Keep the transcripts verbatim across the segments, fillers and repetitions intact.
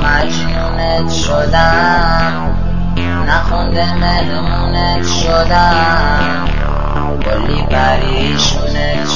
مجنونت شدم، نخونده مهمونت شدم، کلی پریشونت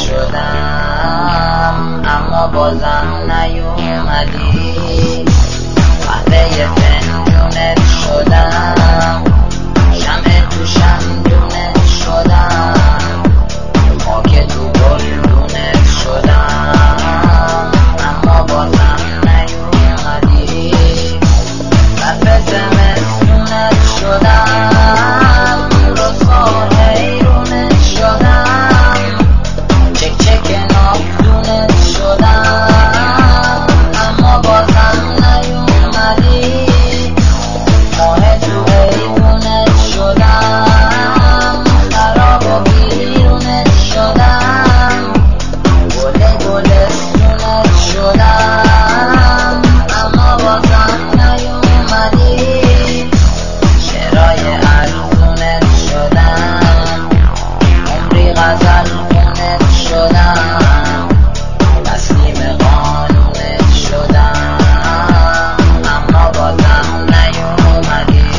شدم، اما بازم نیومدی. قهوه فنجونت شدم، شمع تو شمدونت شدم، خاک تو گلدونت شدم، اما بازم نیومدی. برف زمستونت شدم، رسوا حیرونت شدم، چک چک ناودونت شدم، اما بازم نیومدی. ماه تو حیرونت شدم، خراب و بیرونت شدم، گل گلستونت شدم، اما بازم نیومدی. شعرهای ارزونت شدم، عمری غزل خونت شدم، تسلیم قانونت شدم، اما بازم نیومدی.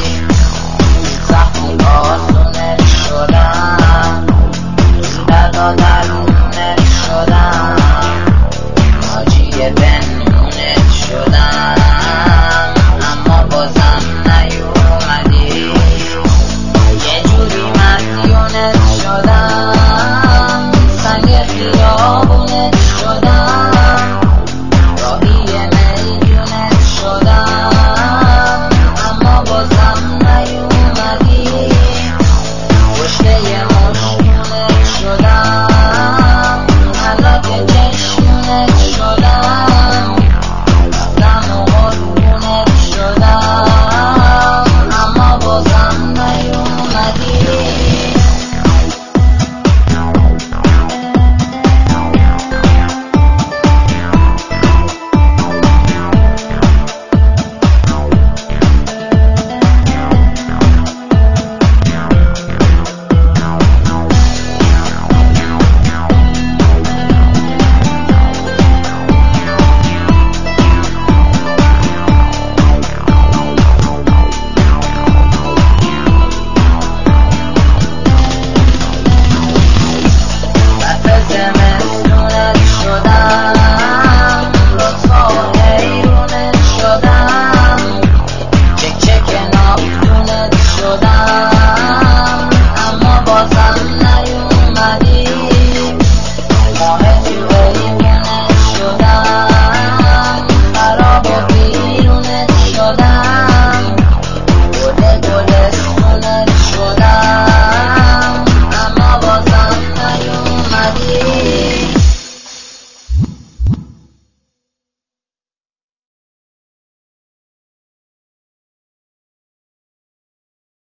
سختی آسونت شدم، دردا درونت شدم، ناجی